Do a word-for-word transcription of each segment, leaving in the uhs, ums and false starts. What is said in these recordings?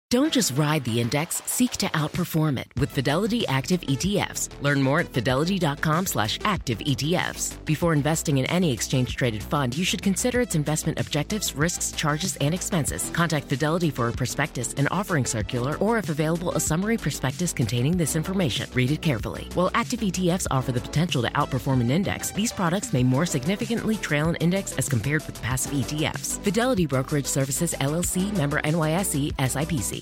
Don't just ride the index, seek to outperform it with Fidelity Active E T Fs. Learn more at fidelity.com slash active ETFs. Before investing in any exchange-traded fund, you should consider its investment objectives, risks, charges, and expenses. Contact Fidelity for a prospectus, an offering circular, or if available, a summary prospectus containing this information. Read it carefully. While active E T Fs offer the potential to outperform an index, these products may more significantly trail an index as compared with passive E T Fs. Fidelity Brokerage Services, L L C, member N Y S E, S I P C.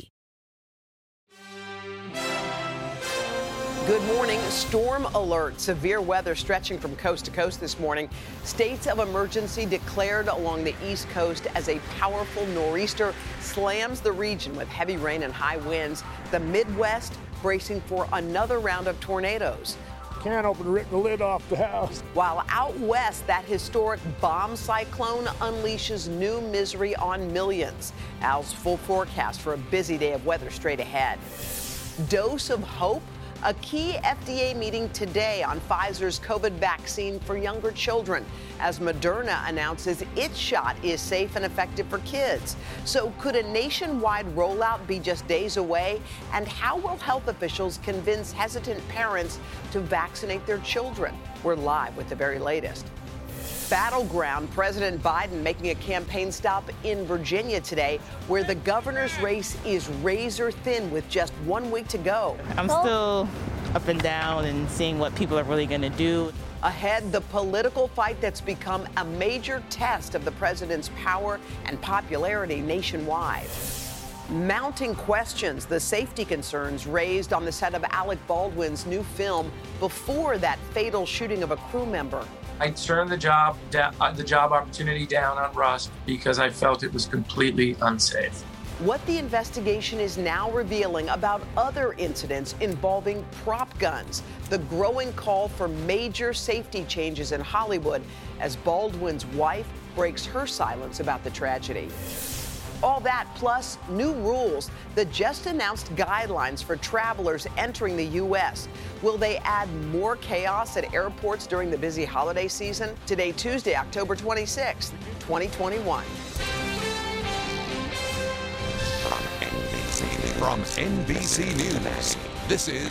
Good morning. Storm alert. Severe weather stretching from coast to coast this morning. States of emergency declared along the East Coast as a powerful nor'easter slams the region with heavy rain and high winds. The Midwest bracing for another round of tornadoes. Can't open rip the lid off the house. While out west, that historic bomb cyclone unleashes new misery on millions. Al's full forecast for a busy day of weather straight ahead. Dose of hope. A key F D A meeting today on Pfizer's COVID vaccine for younger children, as Moderna announces its shot is safe and effective for kids. So could a nationwide rollout be just days away? And how will health officials convince hesitant parents to vaccinate their children? We're live with the very latest. Battleground. President Biden making a campaign stop in Virginia today, where the governor's race is razor thin with just one week to go. I'm still up and down and seeing what people are really going to do. Ahead, the political fight that's become a major test of the president's power and popularity nationwide. Mounting questions, the safety concerns raised on the set of Alec Baldwin's new film before that fatal shooting of a crew member. I turned the job da- uh, the job opportunity down on Rust because I felt it was completely unsafe. What the investigation is now revealing about other incidents involving prop guns, the growing call for major safety changes in Hollywood as Baldwin's wife breaks her silence about the tragedy. All that plus new rules, the just announced guidelines for travelers entering the U S. Will they add more chaos at airports during the busy holiday season? Today, Tuesday, October twenty-sixth, twenty twenty-one. From N B C, from N B C News, this is...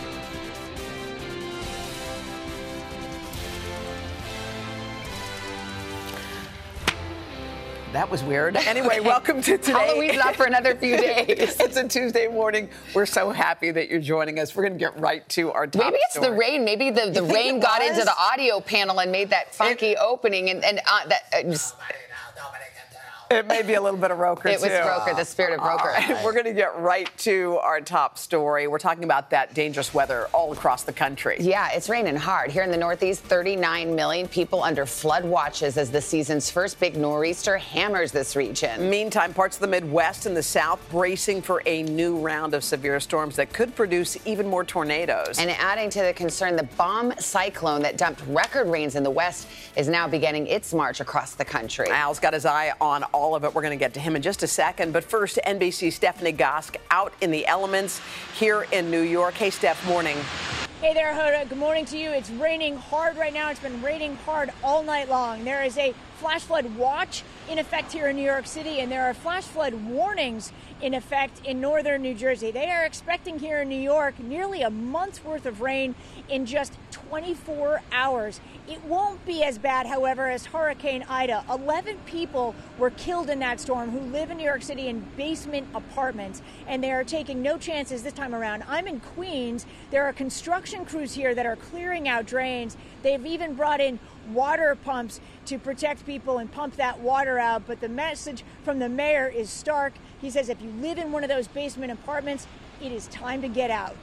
That was weird. Anyway, welcome to today. Halloween's not for another few days. It's a Tuesday morning. We're so happy that you're joining us. We're going to get right to our top Maybe it's story. the rain. Maybe the, the rain got into the audio panel and made that funky it, opening. And, and uh, that uh, just... It may be a little bit of Roker, It was too. Roker, the spirit of Roker. Right. We're going to get right to our top story. We're talking about that dangerous weather all across the country. Yeah, it's raining hard. Here in the Northeast, thirty-nine million people under flood watches as the season's first big nor'easter hammers this region. Meantime, parts of the Midwest and the South bracing for a new round of severe storms that could produce even more tornadoes. And adding to the concern, the bomb cyclone that dumped record rains in the West is now beginning its march across the country. Al's got his eye on all of it. We're going to get to him in just a second. But first, N B C's Stephanie Gosk out in the elements here in New York. Hey, Steph, morning. Hey there, Hoda. Good morning to you. It's raining hard right now. It's been raining hard all night long. There is a flash flood watch in effect here in New York City, and there are flash flood warnings in effect in northern New Jersey. They are expecting here in New York nearly a month's worth of rain in just twenty-four hours. It won't be as bad, however, as Hurricane Ida. eleven people were killed in that storm who live in New York City in basement apartments, and they are taking no chances this time around. I'm in Queens. There are construction crews here that are clearing out drains. They've even brought in water pumps to protect people and pump that water out. But the message from the mayor is stark. He says if you live in one of those basement apartments, it is time to get out.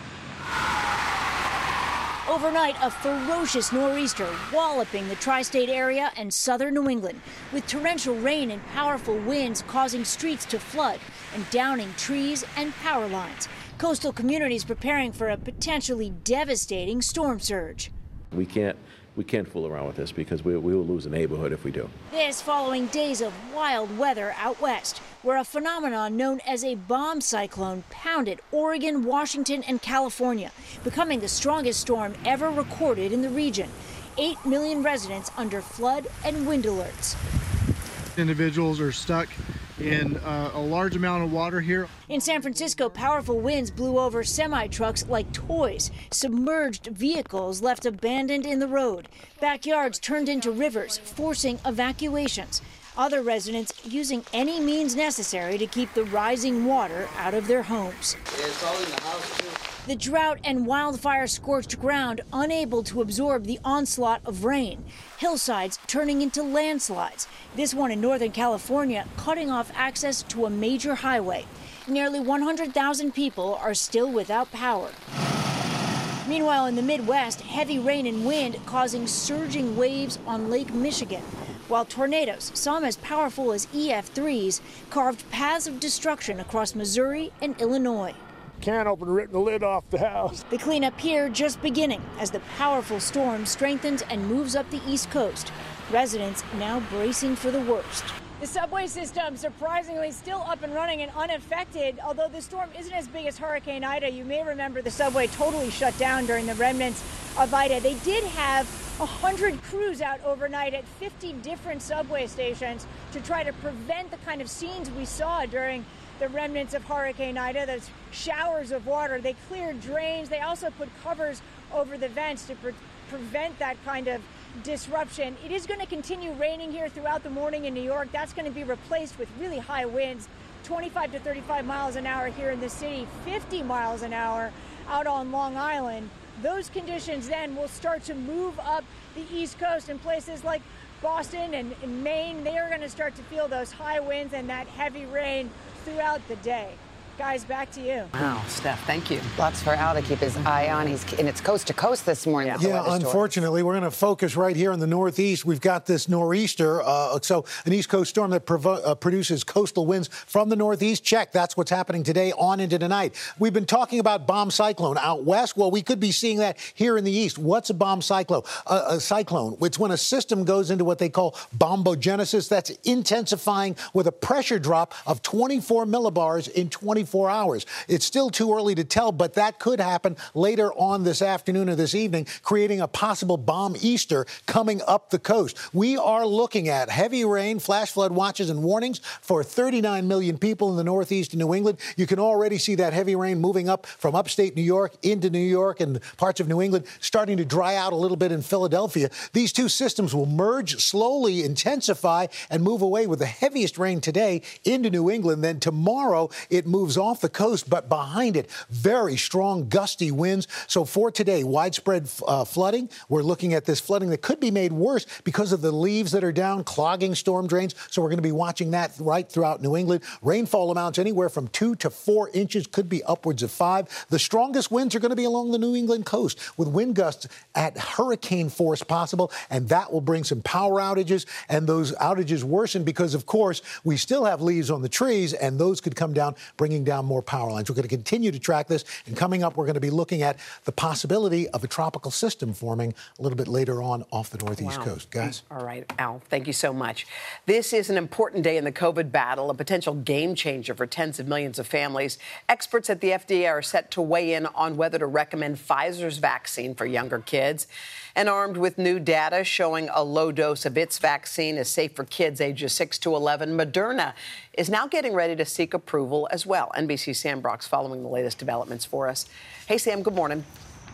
Overnight, a ferocious nor'easter walloping the tri-state area and southern New England, with torrential rain and powerful winds causing streets to flood and downing trees and power lines. Coastal communities preparing for a potentially devastating storm surge. We can't we can't fool around with this because we, we will lose a neighborhood if we do. This following days of wild weather out west, where a phenomenon known as a bomb cyclone pounded Oregon, Washington, and California, becoming the strongest storm ever recorded in the region. Eight million residents under flood and wind alerts. Individuals are stuck and uh, a large amount of water here. In San Francisco, powerful winds blew over semi-trucks like toys. Submerged vehicles left abandoned in the road. Backyards turned into rivers, forcing evacuations. Other residents using any means necessary to keep the rising water out of their homes. It's all in the house, too. The drought and wildfire scorched ground unable to absorb the onslaught of rain. Hillsides turning into landslides. This one in Northern California cutting off access to a major highway. Nearly one hundred thousand people are still without power. Meanwhile, in the Midwest, heavy rain and wind causing surging waves on Lake Michigan, while tornadoes, some as powerful as E F threes, carved paths of destruction across Missouri and Illinois. Can opener ripped the lid off the house. The cleanup here just beginning as the powerful storm strengthens and moves up the East Coast. Residents now bracing for the worst. The subway system surprisingly still up and running and unaffected. Although the storm isn't as big as Hurricane Ida, you may remember the subway totally shut down during the remnants of Ida. They did have one hundred crews out overnight at fifty different subway stations to try to prevent the kind of scenes we saw during the remnants of Hurricane Ida, those showers of water. They cleared drains. They also put covers over the vents to pre- prevent that kind of disruption. It is going to continue raining here throughout the morning in New York. That's going to be replaced with really high winds, twenty-five to thirty-five miles an hour here in the city, fifty miles an hour out on Long Island. Those conditions then will start to move up the East Coast in places like Boston and, and Maine. They are going to start to feel those high winds and that heavy rain throughout the day. Guys, back to you. Wow, Steph, thank you. Lots for Al to keep his eye on. He's and it's coast to coast this morning. Yeah, with the yeah weather unfortunately, we're going to focus right here in the Northeast. We've got this nor'easter, uh, so an East Coast storm that provo- uh, produces coastal winds from the Northeast. Check. That's what's happening today on into tonight. We've been talking about bomb cyclone out west. Well, we could be seeing that here in the east. What's a bomb cyclone? Uh, a cyclone. It's when a system goes into what they call bombogenesis. That's intensifying with a pressure drop of twenty-four millibars in twenty-four hours. It's still too early to tell, but that could happen later on this afternoon or this evening, creating a possible bomb Easter coming up the coast. We are looking at heavy rain, flash flood watches and warnings for thirty-nine million people in the Northeast and New England. You can already see that heavy rain moving up from upstate New York into New York and parts of New England, starting to dry out a little bit in Philadelphia. These two systems will merge, slowly intensify, and move away with the heaviest rain today into New England. Then tomorrow, it moves off the coast, but behind it, very strong gusty winds. So for today, widespread uh, flooding. We're looking at this flooding that could be made worse because of the leaves that are down, clogging storm drains. So we're going to be watching that right throughout New England. Rainfall amounts anywhere from two to four inches, could be upwards of five. The strongest winds are going to be along the New England coast with wind gusts at hurricane force possible, and that will bring some power outages, and those outages worsen because, of course, we still have leaves on the trees, and those could come down, bringing down more power lines. We're going to continue to track this, and coming up, we're going to be looking at the possibility of a tropical system forming a little bit later on off the Northeast Wow. coast. Guys? All right, Al, thank you so much. This is an important day in the COVID battle, a potential game changer for tens of millions of families. Experts at the F D A are set to weigh in on whether to recommend Pfizer's vaccine for younger kids. And armed with new data showing a low dose of its vaccine is safe for kids ages six to eleven, Moderna is now getting ready to seek approval as well. N B C's Sam Brock's following the latest developments for us. Hey, Sam, good morning.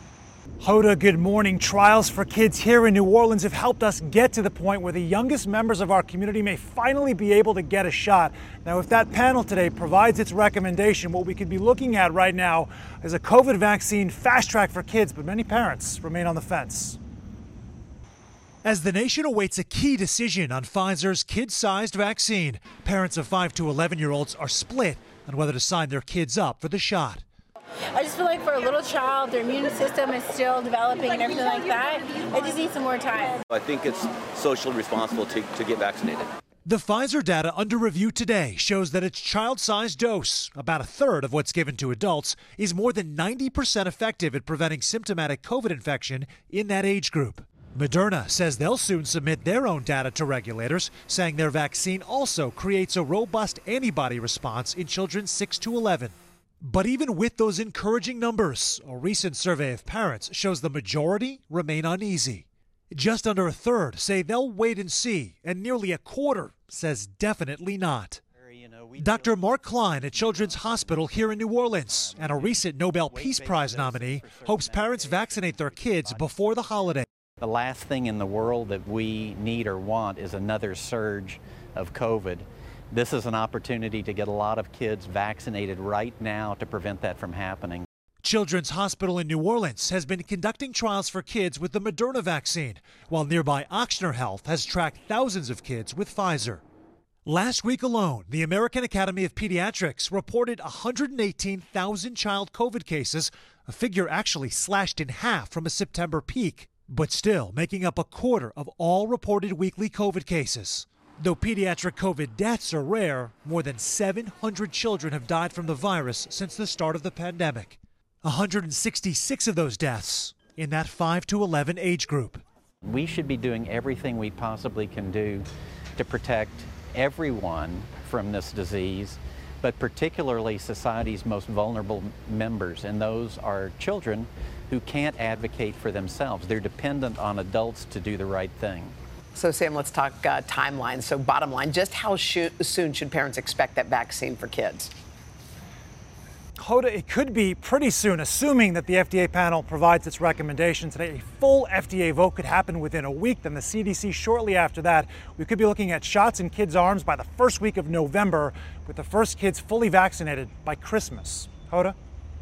Hoda, good morning. Trials for kids here in New Orleans have helped us get to the point where the youngest members of our community may finally be able to get a shot. Now, if that panel today provides its recommendation, what we could be looking at right now is a COVID vaccine fast track for kids, but many parents remain on the fence. As the nation awaits a key decision on Pfizer's kid-sized vaccine, parents of five to eleven-year-olds are split on whether to sign their kids up for the shot. I just feel like for a little child, their immune system is still developing and everything like that. I just need some more time. I think it's socially responsible to, to get vaccinated. The Pfizer data under review today shows that its child-sized dose, about a third of what's given to adults, is more than ninety percent effective at preventing symptomatic COVID infection in that age group. Moderna says they'll soon submit their own data to regulators, saying their vaccine also creates a robust antibody response in children six to eleven. But even with those encouraging numbers, a recent survey of parents shows the majority remain uneasy. Just under a third say they'll wait and see, and nearly a quarter says definitely not. Doctor Mark Klein at Children's Hospital here in New Orleans, and a recent Nobel Peace Prize nominee, hopes parents vaccinate their kids before the holiday. The last thing in the world that we need or want is another surge of COVID. This is an opportunity to get a lot of kids vaccinated right now to prevent that from happening. Children's Hospital in New Orleans has been conducting trials for kids with the Moderna vaccine, while nearby Ochsner Health has tracked thousands of kids with Pfizer. Last week alone, the American Academy of Pediatrics reported one hundred eighteen thousand child COVID cases, a figure actually slashed in half from a September peak, but still making up a quarter of all reported weekly COVID cases. Though pediatric COVID deaths are rare, more than seven hundred children have died from the virus since the start of the pandemic. one hundred sixty-six of those deaths in that five to eleven age group. We should be doing everything we possibly can do to protect everyone from this disease, but particularly society's most vulnerable members, and those are children who can't advocate for themselves. They're dependent on adults to do the right thing. So, Sam, let's talk uh, timeline. So, bottom line, just how sh- soon should parents expect that vaccine for kids? Hoda, it could be pretty soon, assuming that the F D A panel provides its recommendation today. A full F D A vote could happen within a week, then the C D C shortly after that. We could be looking at shots in kids' arms by the first week of November, with the first kids fully vaccinated by Christmas. Hoda?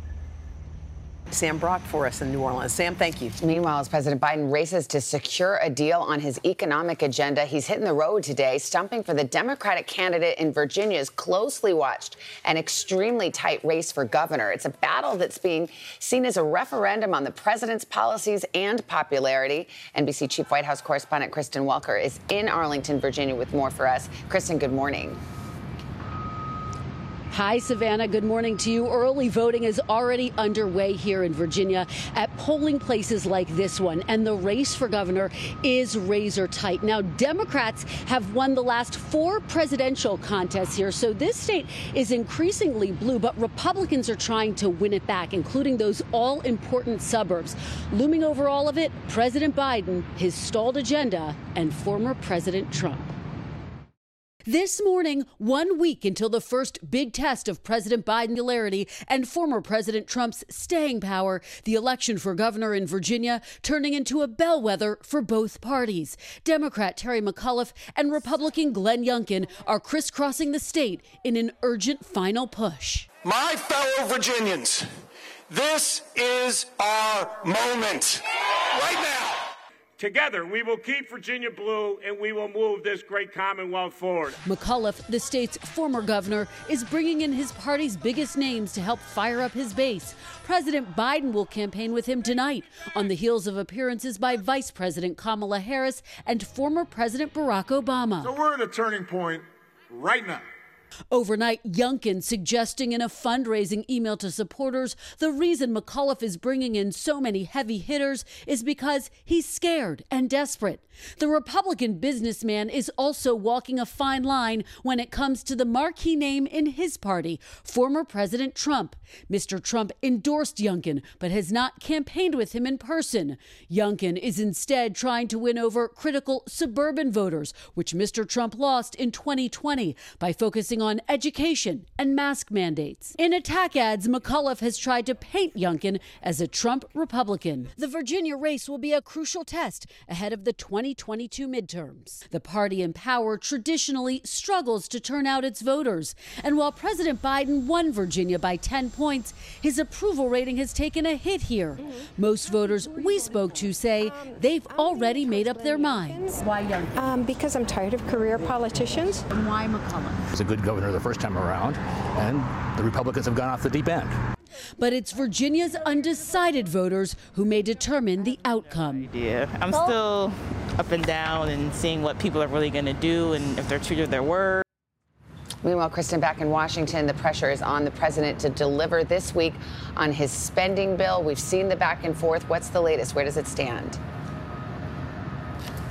Sam Brock for us in New Orleans. Sam, thank you. Meanwhile, as President Biden races to secure a deal on his economic agenda, he's hitting the road today, stumping for the Democratic candidate in Virginia's closely watched and extremely tight race for governor. It's a battle that's being seen as a referendum on the president's policies and popularity. N B C Chief White House correspondent Kristen Welker is in Arlington, Virginia, with more for us. Kristen, good morning. Hi, Savannah. Good morning to you. Early voting is already underway here in Virginia at polling places like this one, and the race for governor is razor tight. Now, Democrats have won the last four presidential contests here, so this state is increasingly blue, but Republicans are trying to win it back, including those all-important suburbs. Looming over all of it, President Biden, his stalled agenda, and former President Trump. This morning, one week until the first big test of President Biden's popularity and former President Trump's staying power, the election for governor in Virginia turning into a bellwether for both parties. Democrat Terry McAuliffe and Republican Glenn Youngkin are crisscrossing the state in an urgent final push. My fellow Virginians, this is our moment right now. Together, we will keep Virginia blue, and we will move this great Commonwealth forward. McAuliffe, the state's former governor, is bringing in his party's biggest names to help fire up his base. President Biden will campaign with him tonight on the heels of appearances by Vice President Kamala Harris and former President Barack Obama. So we're at a turning point right now. Overnight, Youngkin suggesting in a fundraising email to supporters the reason McAuliffe is bringing in so many heavy hitters is because he's scared and desperate. The Republican businessman is also walking a fine line when it comes to the marquee name in his party, former President Trump. Mister Trump endorsed Youngkin, but has not campaigned with him in person. Youngkin is instead trying to win over critical suburban voters, which Mister Trump lost in twenty twenty by focusing on education and mask mandates. In attack ads, McAuliffe has tried to paint Youngkin as a Trump Republican. The Virginia race will be a crucial test ahead of the twenty twenty-two midterms. The party in power traditionally struggles to turn out its voters. And while President Biden won Virginia by ten points, his approval rating has taken a hit here. Most voters we spoke to say they've already made up their minds. Why Youngkin? Um, because I'm tired of career politicians. And why McAuliffe? He's a good governor the first time around, and the Republicans have gone off the deep end. But it's Virginia's undecided voters who may determine the outcome. Yeah, I'm still up and down and seeing what people are really going to do and if they're true to their word. Meanwhile, Kristen, back in Washington, the pressure is on the president to deliver this week on his spending bill. We've seen the back and forth. What's the latest? Where does it stand?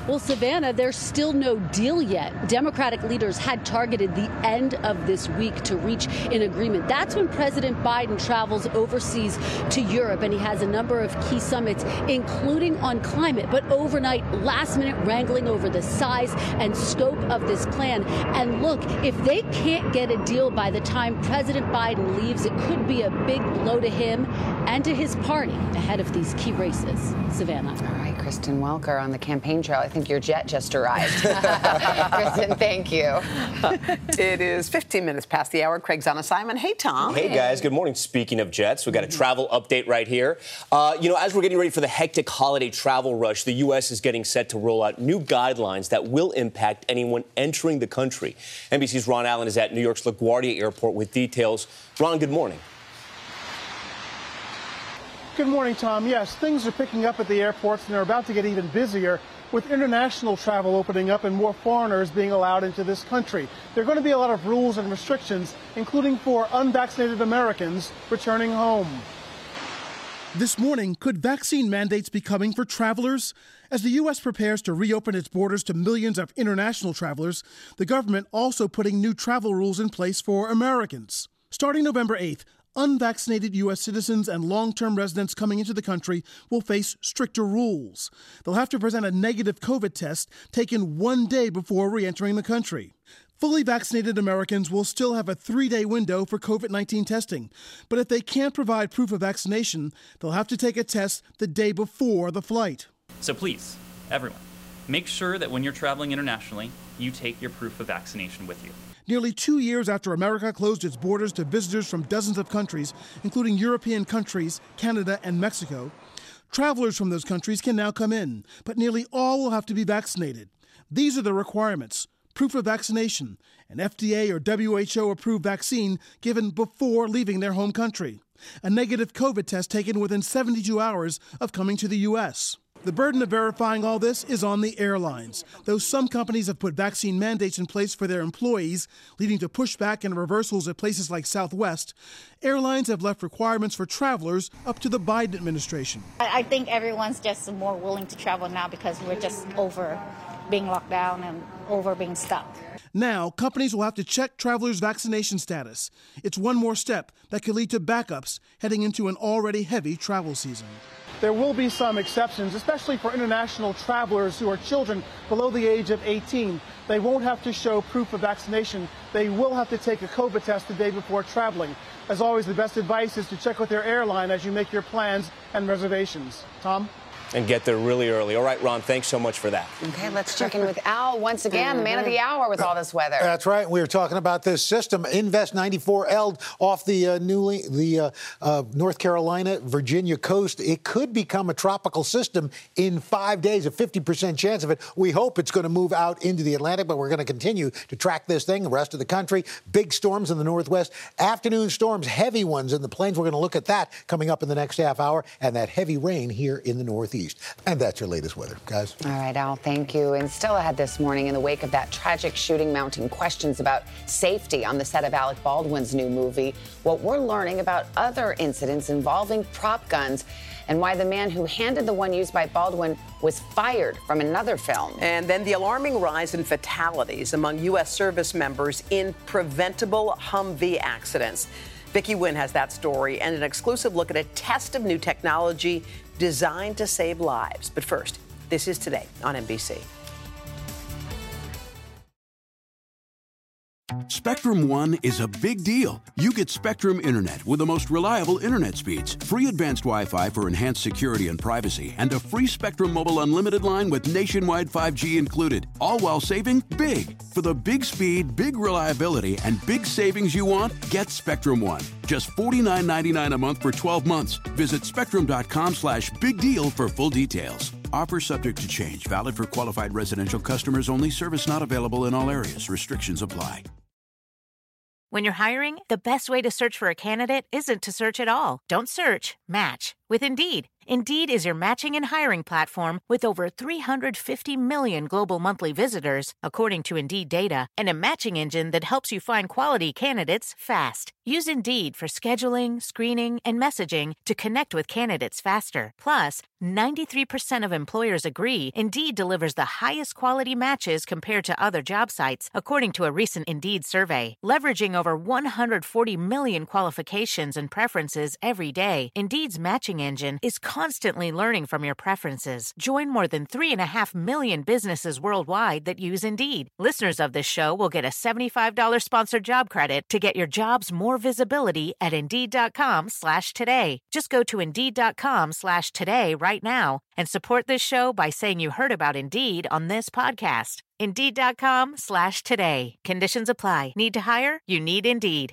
Well, Savannah, there's still no deal yet. Democratic leaders had targeted the end of this week to reach an agreement. That's when President Biden travels overseas to Europe, and he has a number of key summits, including on climate. But overnight, last-minute wrangling over the size and scope of this plan. And look, if they can't get a deal by the time President Biden leaves, it could be a big blow to him and to his party ahead of these key races. Savannah. All right, Kristen Welker on the campaign trail. I think your jet just arrived. Kristen, thank you. It is fifteen minutes past the hour. Craig's on assignment. Hey, Tom. Hey, guys. Good morning. Speaking of jets, we got a travel update right here. Uh, you know, as we're getting ready for the hectic holiday travel rush, the U S is getting set to roll out new guidelines that will impact anyone entering the country. N B C's Ron Allen is at New York's LaGuardia Airport with details. Ron, good morning. Good morning, Tom. Yes, things are picking up at the airports, and they're about to get even busier with international travel opening up and more foreigners being allowed into this country. There are going to be a lot of rules and restrictions, including for unvaccinated Americans returning home. This morning, could vaccine mandates be coming for travelers? As the U S prepares to reopen its borders to millions of international travelers, the government also putting new travel rules in place for Americans. Starting November eighth, unvaccinated U S citizens and long-term residents coming into the country will face stricter rules. They'll have to present a negative COVID test taken one day before re-entering the country. Fully vaccinated Americans will still have a three-day window for COVID nineteen testing, but if they can't provide proof of vaccination, they'll have to take a test the day before the flight. So please, everyone, make sure that when you're traveling internationally, you take your proof of vaccination with you. Nearly two years after America closed its borders to visitors from dozens of countries, including European countries, Canada, and Mexico, travelers from those countries can now come in, but nearly all will have to be vaccinated. These are the requirements: proof of vaccination, an F D A or W H O-approved vaccine given before leaving their home country, a negative COVID test taken within seventy-two hours of coming to the U S The burden of verifying all this is on the airlines. Though some companies have put vaccine mandates in place for their employees, leading to pushback and reversals at places like Southwest, airlines have left requirements for travelers up to the Biden administration. I think everyone's just more willing to travel now because we're just over being locked down and over being stuck. Now, companies will have to check travelers' vaccination status. It's one more step that could lead to backups heading into an already heavy travel season. There will be some exceptions, especially for international travelers who are children below the age of eighteen. They won't have to show proof of vaccination. They will have to take a COVID test the day before traveling. As always, the best advice is to check with your airline as you make your plans and reservations. Tom? And get there really early. All right, Ron, thanks so much for that. Okay, let's check in with Al once again, the man of the hour with all this weather. That's right. We were talking about this system. Invest ninety-four L off the uh, newly the uh, uh, North Carolina, Virginia coast. It could become a tropical system in five days, a fifty percent chance of it. We hope it's going to move out into the Atlantic, but we're going to continue to track this thing. The rest of the country, big storms in the Northwest, afternoon storms, heavy ones in the plains. We're going to look at that coming up in the next half hour, and that heavy rain here in the Northeast. And that's your latest weather, guys. All right, Al, thank you. And still ahead this morning, in the wake of that tragic shooting, mounting questions about safety on the set of Alec Baldwin's new movie, what we're learning about other incidents involving prop guns and why the man who handed the one used by Baldwin was fired from another film. And then the alarming rise in fatalities among U S service members in preventable Humvee accidents. Vicki Wynn has that story and an exclusive look at a test of new technology designed to save lives. But first, this is Today on N B C. Spectrum One is a big deal. You get Spectrum Internet with the most reliable internet speeds, free advanced Wi-Fi for enhanced security and privacy, and a free Spectrum Mobile Unlimited line with nationwide five G included, all while saving big. For the big speed, big reliability, and big savings you want, get Spectrum One. Just forty-nine ninety-nine a month for twelve months. Visit spectrum.com slash big deal for full details. Offer subject to change. Valid for qualified residential customers only. Service not available in all areas. Restrictions apply. When you're hiring, the best way to search for a candidate isn't to search at all. Don't search, match with Indeed. Indeed is your matching and hiring platform with over three hundred fifty million global monthly visitors, according to Indeed data, and a matching engine that helps you find quality candidates fast. Use Indeed for scheduling, screening, and messaging to connect with candidates faster. Plus, ninety-three percent of employers agree Indeed delivers the highest quality matches compared to other job sites, according to a recent Indeed survey. Leveraging over one hundred forty million qualifications and preferences every day, Indeed's matching engine is constantly learning from your preferences. Join more than three and a half million businesses worldwide that use Indeed. Listeners of this show will get a seventy-five dollars sponsored job credit to get your jobs more visibility at Indeed.com slash today. Just go to Indeed.com slash today right now and support this show by saying you heard about Indeed on this podcast. Indeed.com slash today. Conditions apply. Need to hire? You need Indeed.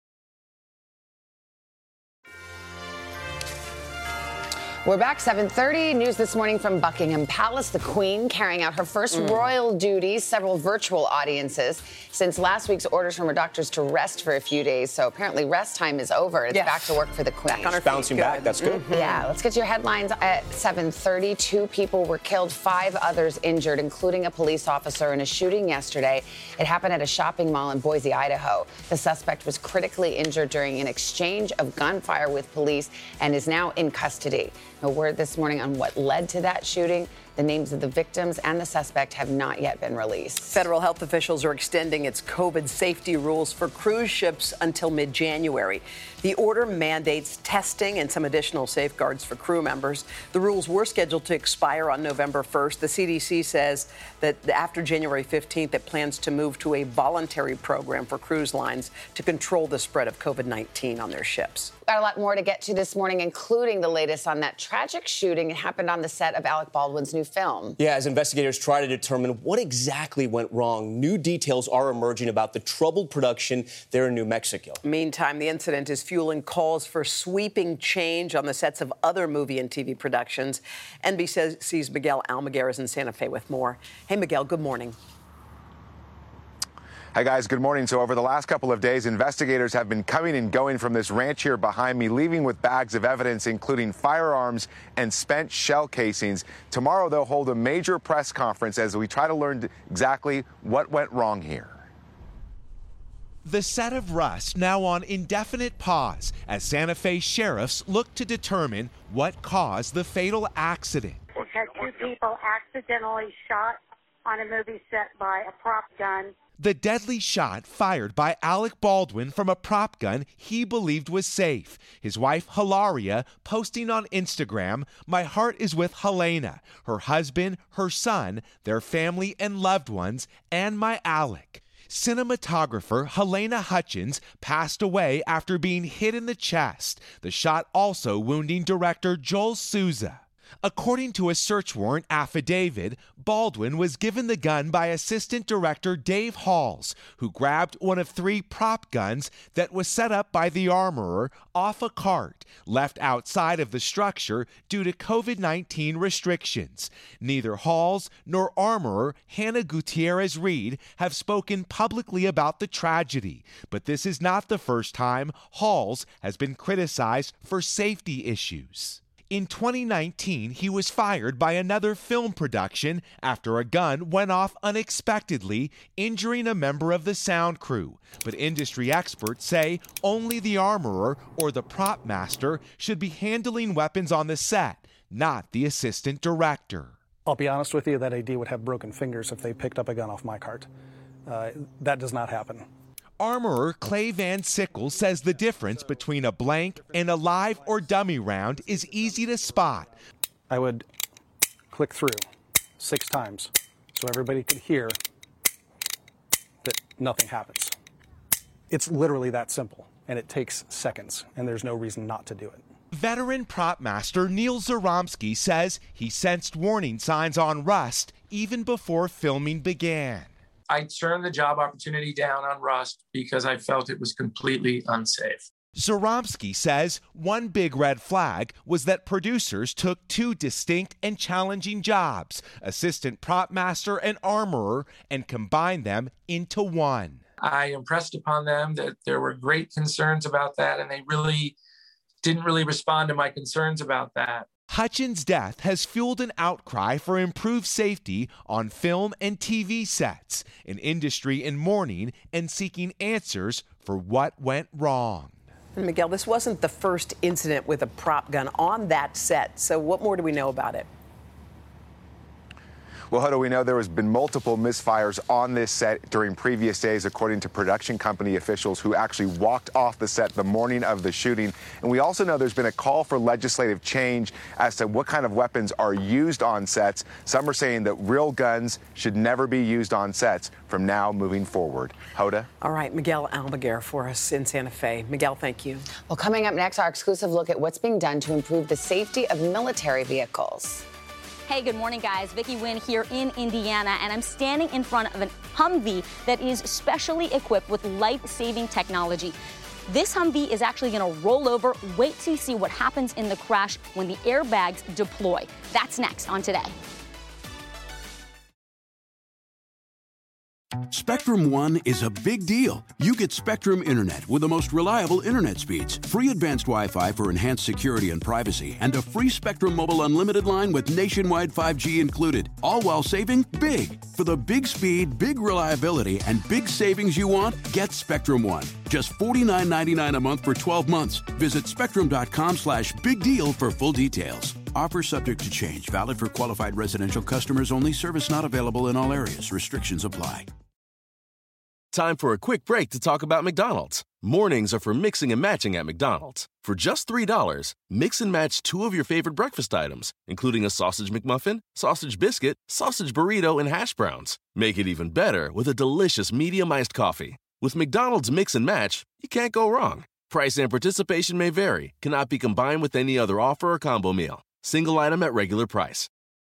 We're back, seven thirty. News this morning from Buckingham Palace. The Queen carrying out her first mm. royal duties, several virtual audiences, since last week's orders from her doctors to rest for a few days. So apparently rest time is over. It's yes. back to work for the Queen. Back on her bouncing feet. back. That's good. Mm-hmm. Yeah, let's get to your headlines at seven thirty. Two people were killed, five others injured, including a police officer in a shooting yesterday. It happened at a shopping mall in Boise, Idaho. The suspect was critically injured during an exchange of gunfire with police and is now in custody. No word this morning on what led to that shooting. The names of the victims and the suspect have not yet been released. Federal health officials are extending its COVID safety rules for cruise ships until mid-January. The order mandates testing and some additional safeguards for crew members. The rules were scheduled to expire on November first. The C D C says that after January fifteenth, it plans to move to a voluntary program for cruise lines to control the spread of COVID nineteen on their ships. Got a lot more to get to this morning, including the latest on that tragic shooting. It happened on the set of Alec Baldwin's new film. Yeah, as investigators try to determine what exactly went wrong, new details are emerging about the troubled production there in New Mexico. Meantime, the incident is fueling calls for sweeping change on the sets of other movie and T V productions. N B C's Miguel Almaguer is in Santa Fe with more. Hey, Miguel, good morning. Hi, guys. Good morning. So over the last couple of days, investigators have been coming and going from this ranch here behind me, leaving with bags of evidence, including firearms and spent shell casings. Tomorrow, they'll hold a major press conference as we try to learn exactly what went wrong here. The set of Rust now on indefinite pause as Santa Fe sheriffs look to determine what caused the fatal accident. We've had two people accidentally shot on a movie set by a prop gun. The deadly shot fired by Alec Baldwin from a prop gun he believed was safe. His wife, Hilaria, posting on Instagram, "My heart is with Helena, her husband, her son, their family and loved ones, and my Alec." Cinematographer Helena Hutchins passed away after being hit in the chest, the shot also wounding director Joel Souza. According to a search warrant affidavit, Baldwin was given the gun by assistant director Dave Halls, who grabbed one of three prop guns that was set up by the armorer off a cart left outside of the structure due to COVID nineteen restrictions. Neither Halls nor armorer Hannah Gutierrez Reed have spoken publicly about the tragedy, but this is not the first time Halls has been criticized for safety issues. In twenty nineteen, he was fired by another film production after a gun went off unexpectedly, injuring a member of the sound crew. But industry experts say only the armorer or the prop master should be handling weapons on the set, not the assistant director. I'll be honest with you, that A D would have broken fingers if they picked up a gun off my cart. Uh, that does not happen. Armorer Clay Van Sickle says the difference between a blank and a live or dummy round is easy to spot. I would click through six times so everybody could hear that nothing happens. It's literally that simple, and it takes seconds, and there's no reason not to do it. Veteran prop master Neil Zaromsky says he sensed warning signs on Rust even before filming began. I turned the job opportunity down on Rust because I felt it was completely unsafe. Zaromsky says one big red flag was that producers took two distinct and challenging jobs, assistant prop master and armorer, and combined them into one. I impressed upon them that there were great concerns about that, and they really didn't really respond to my concerns about that. Hutchins' death has fueled an outcry for improved safety on film and T V sets, an industry in mourning and seeking answers for what went wrong. Miguel, this wasn't the first incident with a prop gun on that set. So what more do we know about it? Well, how do we know there has been multiple misfires on this set during previous days, according to production company officials who actually walked off the set the morning of the shooting. And we also know there's been a call for legislative change as to what kind of weapons are used on sets. Some are saying that real guns should never be used on sets from now moving forward. Hoda? All right, Miguel Almaguer for us in Santa Fe. Miguel, thank you. Well, coming up next, our exclusive look at what's being done to improve the safety of military vehicles. Hey, good morning, guys. Vicki Wynn here in Indiana, and I'm standing in front of an Humvee that is specially equipped with life-saving technology. This Humvee is actually going to roll over. Wait till you see what happens in the crash when the airbags deploy. That's next on Today. Spectrum One is a big deal. You get Spectrum Internet with the most reliable internet speeds, free advanced Wi-Fi for enhanced security and privacy, and a free Spectrum Mobile Unlimited line with nationwide five G included, all while saving big. For the big speed, big reliability, and big savings you want, get Spectrum One. Just forty-nine ninety-nine a month for twelve months. Visit spectrum.com slash big deal for full details. Offer subject to change. Valid for qualified residential customers only. Service not available in all areas. Restrictions apply. Time for a quick break to talk about McDonald's. Mornings are for mixing and matching at McDonald's. For just three dollars, mix and match two of your favorite breakfast items, including a sausage McMuffin, sausage biscuit, sausage burrito, and hash browns. Make it even better with a delicious medium iced coffee. With McDonald's Mix and Match, you can't go wrong. Price and participation may vary. Cannot be combined with any other offer or combo meal. Single item at regular price.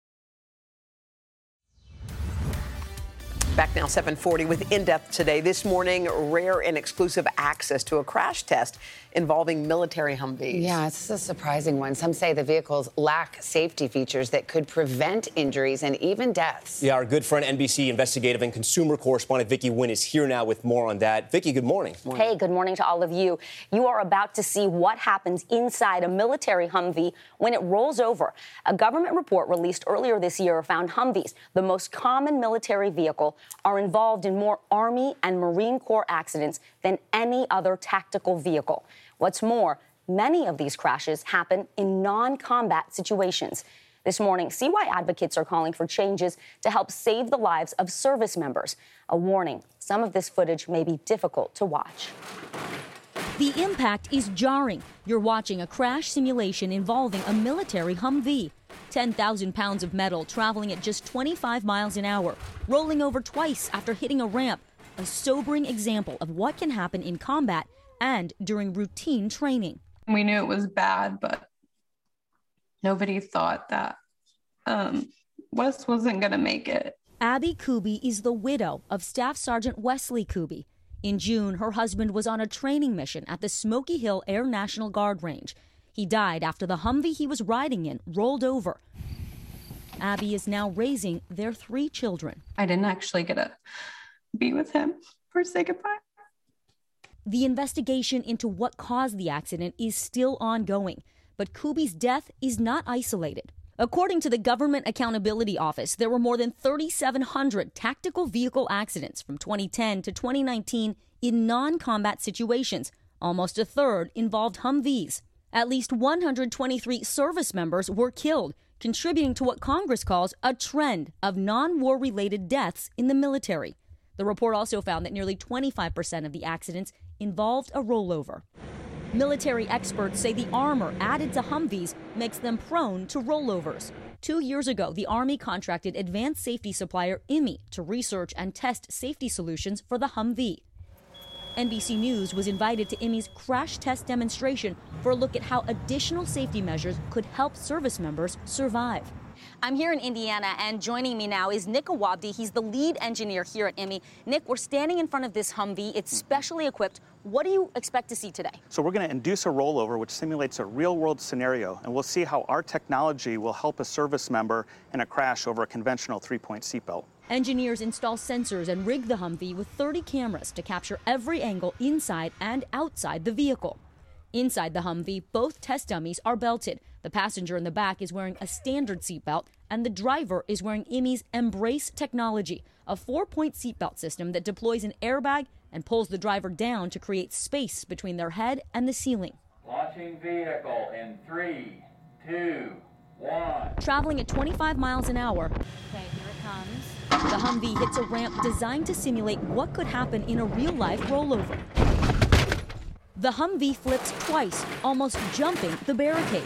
Back now, seven forty with In Depth Today. This morning, rare and exclusive access to a crash test involving military Humvees. Yeah, this is a surprising one. Some say the vehicles lack safety features that could prevent injuries and even deaths. Yeah, our good friend N B C investigative and consumer correspondent Vicki Wynn is here now with more on that. Vicki, good morning. morning. Hey, good morning to all of you. You are about to see what happens inside a military Humvee when it rolls over. A government report released earlier this year found Humvees, the most common military vehicle, are involved in more Army and Marine Corps accidents than any other tactical vehicle. What's more, many of these crashes happen in non-combat situations. This morning, C Y advocates are calling for changes to help save the lives of service members. A warning, some of this footage may be difficult to watch. The impact is jarring. You're watching a crash simulation involving a military Humvee. ten thousand pounds of metal traveling at just twenty-five miles an hour, rolling over twice after hitting a ramp. A sobering example of what can happen in combat and during routine training. We knew it was bad, but nobody thought that um, Wes wasn't going to make it. Abby Kuby is the widow of Staff Sergeant Wesley Kuby. In June, her husband was on a training mission at the Smoky Hill Air National Guard Range. He died after the Humvee he was riding in rolled over. Abby is now raising their three children. I didn't actually get to be with him or say goodbye. The investigation into what caused the accident is still ongoing, but Kuby's death is not isolated. According to the Government Accountability Office, there were more than thirty-seven hundred tactical vehicle accidents from twenty ten to twenty nineteen in non-combat situations. Almost a third involved Humvees. At least one hundred twenty-three service members were killed, contributing to what Congress calls a trend of non-war related deaths in the military. The report also found that nearly twenty-five percent of the accidents involved a rollover. Military experts say the armor added to Humvees makes them prone to rollovers. Two years ago, the Army contracted advanced safety supplier I M E to research and test safety solutions for the Humvee. N B C News was invited to I M E's crash test demonstration for a look at how additional safety measures could help service members survive. I'm here in Indiana, and joining me now is Nick Awabdi. He's the lead engineer here at I M E. Nick, we're standing in front of this Humvee. It's specially equipped. What do you expect to see today? So we're going to induce a rollover, which simulates a real-world scenario, and we'll see how our technology will help a service member in a crash over a conventional three-point seatbelt. Engineers install sensors and rig the Humvee with thirty cameras to capture every angle inside and outside the vehicle. Inside the Humvee, both test dummies are belted. The passenger in the back is wearing a standard seatbelt, and the driver is wearing I M E's Embrace technology, a four-point seatbelt system that deploys an airbag and pulls the driver down to create space between their head and the ceiling. Launching vehicle in three, two, one. Traveling at twenty-five miles an hour, Okay, here it comes. the Humvee hits a ramp designed to simulate what could happen in a real-life rollover. The Humvee flips twice, almost jumping the barricade.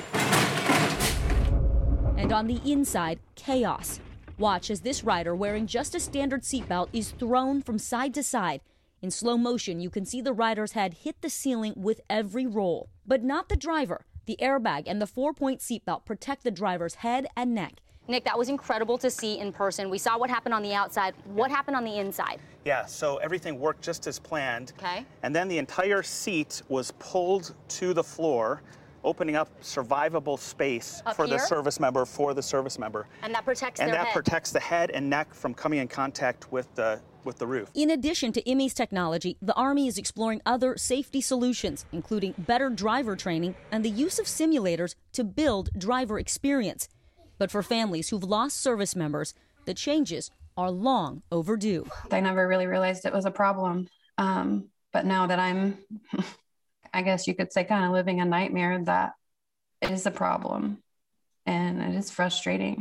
And on the inside, chaos. Watch as this rider, wearing just a standard seatbelt, is thrown from side to side. In slow motion, you can see the rider's head hit the ceiling with every roll. But not the driver. The airbag and the four-point seatbelt protect the driver's head and neck. Nick, that was incredible to see in person. We saw what happened on the outside. What happened on the inside? Yeah, so everything worked just as planned. Okay. And then the entire seat was pulled to the floor, opening up survivable space Up for here? the service member, for the service member. And that protects And their that head. protects the head and neck from coming in contact with the with the roof. In addition to I M E's technology, the Army is exploring other safety solutions, including better driver training and the use of simulators to build driver experience. But for families who've lost service members, the changes are long overdue. They never really realized it was a problem. Um, but now that I'm, I guess you could say, kind of living a nightmare, that it is a problem. And it is frustrating.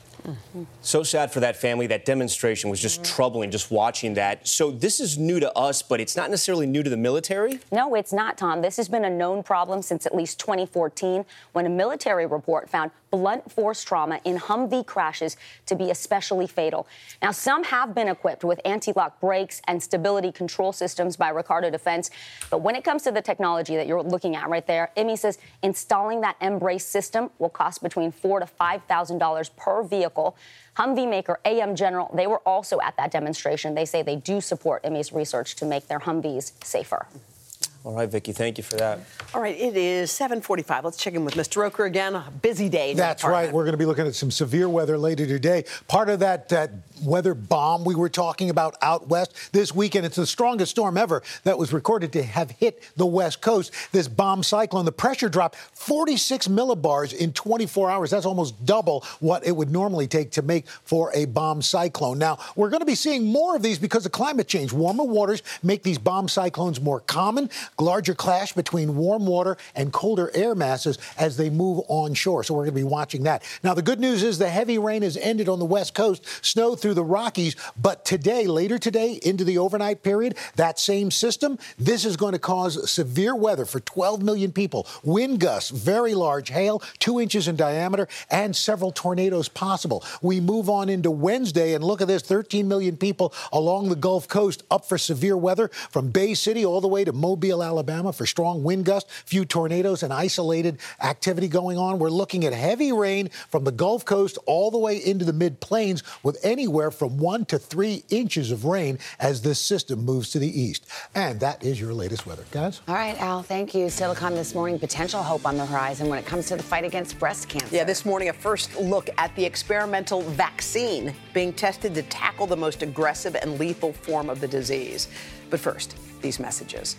So sad for that family. That demonstration was just troubling, just watching that. So this is new to us, but it's not necessarily new to the military? No, it's not, Tom. This has been a known problem since at least twenty fourteen, when a military report found blunt force trauma in Humvee crashes to be especially fatal. Now, some have been equipped with anti-lock brakes and stability control systems by Ricardo Defense. But when it comes to the technology that you're looking at right there, I M E says installing that M-Brace system will cost between four thousand to five thousand dollars per vehicle. Humvee maker A M General, they were also at that demonstration. They say they do support I M E's research to make their Humvees safer. All right, Vicki, thank you for that. All right, it is seven forty-five. Let's check in with Mister Roker again. A busy day. in the That's department. right. We're going to be looking at some severe weather later today. Part of that, that weather bomb we were talking about out west this weekend. It's the strongest storm ever that was recorded to have hit the West Coast. This bomb cyclone, the pressure dropped forty-six millibars in twenty-four hours. That's almost double what it would normally take to make for a bomb cyclone. Now, we're going to be seeing more of these because of climate change. Warmer waters make these bomb cyclones more common. Larger clash between warm water and colder air masses as they move onshore. So we're going to be watching that. Now, the good news is the heavy rain has ended on the West Coast, snow through the Rockies. But today, later today, into the overnight period, that same system, this is going to cause severe weather for twelve million people. Wind gusts, very large hail, two inches in diameter, and several tornadoes possible. We move on into Wednesday, and look at this, thirteen million people along the Gulf Coast up for severe weather from Bay City all the way to Mobile, Alabama for strong wind gusts, few tornadoes and isolated activity going on. We're looking at heavy rain from the Gulf Coast all the way into the mid-plains with anywhere from one to three inches of rain as this system moves to the east. And that is your latest weather. Guys? All right, Al, thank you. Silicon this morning, potential hope on the horizon when it comes to the fight against breast cancer. Yeah, this morning, a first look at the experimental vaccine being tested to tackle the most aggressive and lethal form of the disease. But first, these messages.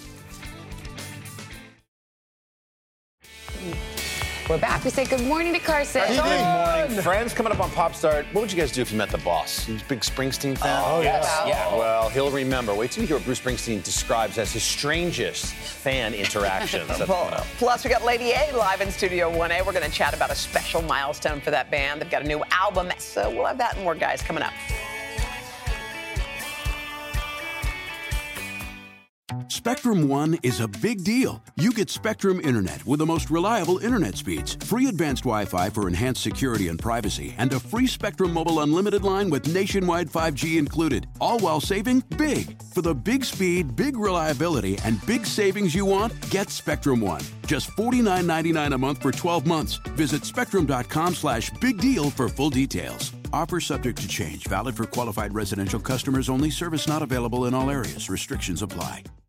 We're back. We say good morning to Carson. Good morning, friends. Coming up on Pop Start, what would you guys do if you met the boss? He's a big Springsteen fan? Oh, yes. wow. Yeah, well, he'll remember. Wait till you hear what Bruce Springsteen describes as his strangest fan interactions. Well, plus, we got Lady A live in Studio one A. We're going to chat about a special milestone for that band. They've got a new album, so we'll have that and more, guys, coming up. Spectrum One is a big deal. You get Spectrum Internet with the most reliable internet speeds, free advanced Wi-Fi for enhanced security and privacy, and a free Spectrum Mobile unlimited line with nationwide five G included, all while saving big. For the big speed, big reliability, and big savings you want, get Spectrum One. Just forty-nine ninety-nine a month for twelve months. Visit spectrum.com slash big deal for full details. Offer subject to change. Valid for qualified residential customers only. Service not available in all areas. Restrictions apply.